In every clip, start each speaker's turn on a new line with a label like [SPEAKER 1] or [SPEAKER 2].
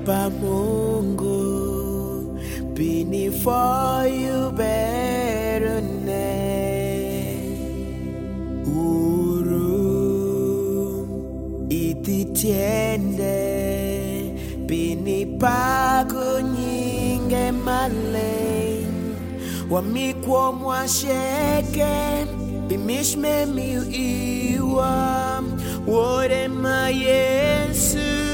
[SPEAKER 1] pa Mungu before you better ititiende bini pako nyinge male wamikwo mwasheke bimishme miu iwa wore ma Yesu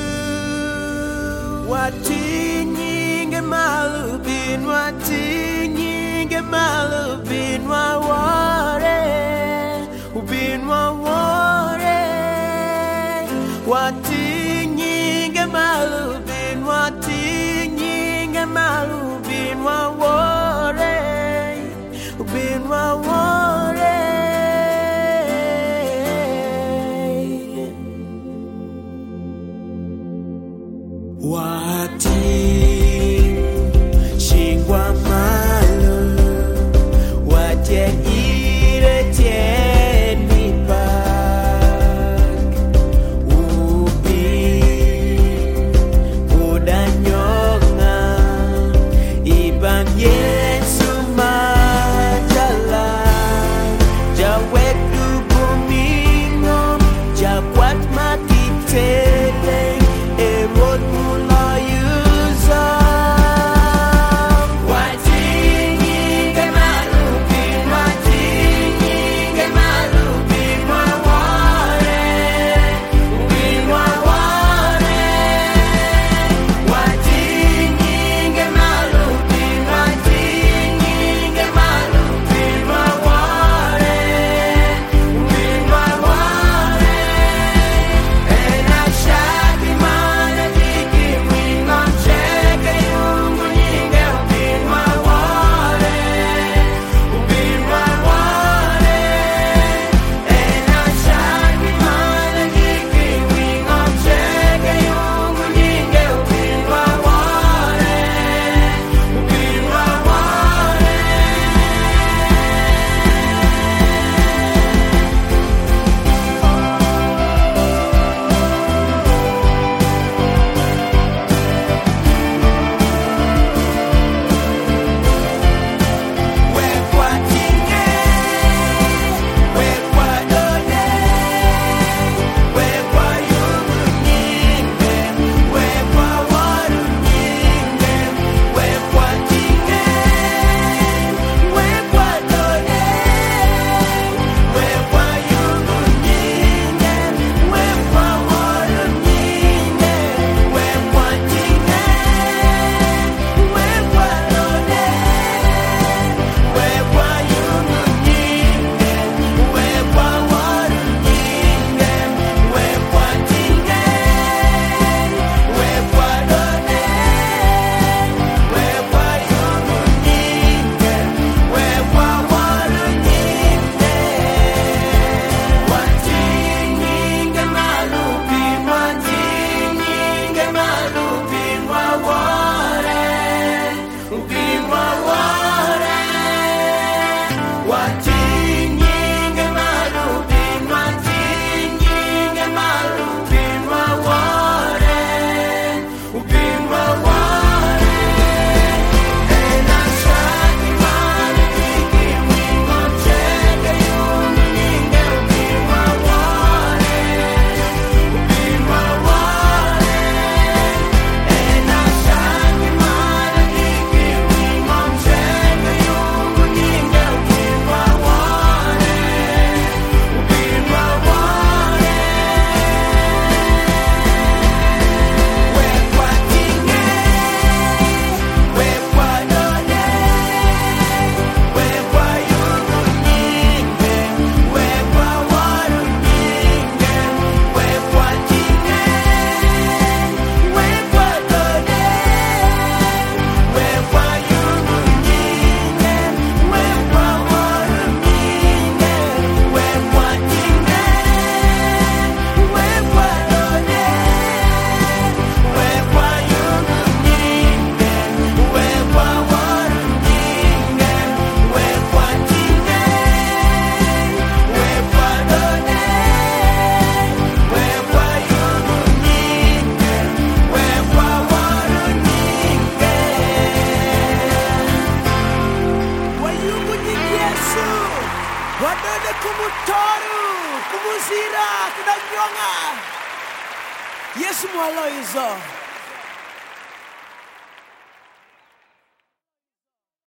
[SPEAKER 1] wati nyinge malu binwa wore ubinwa wore wati nyinge malu binwa wore ubinwa wore wati shingwa malu watie ire tieni pak ubi udanyonga ibang Yesu majala jawet du bumingo jakwat matitele erot mula yuza Wadode kumutoru, kumusira, kudanyonga. Yesu mwalo izo.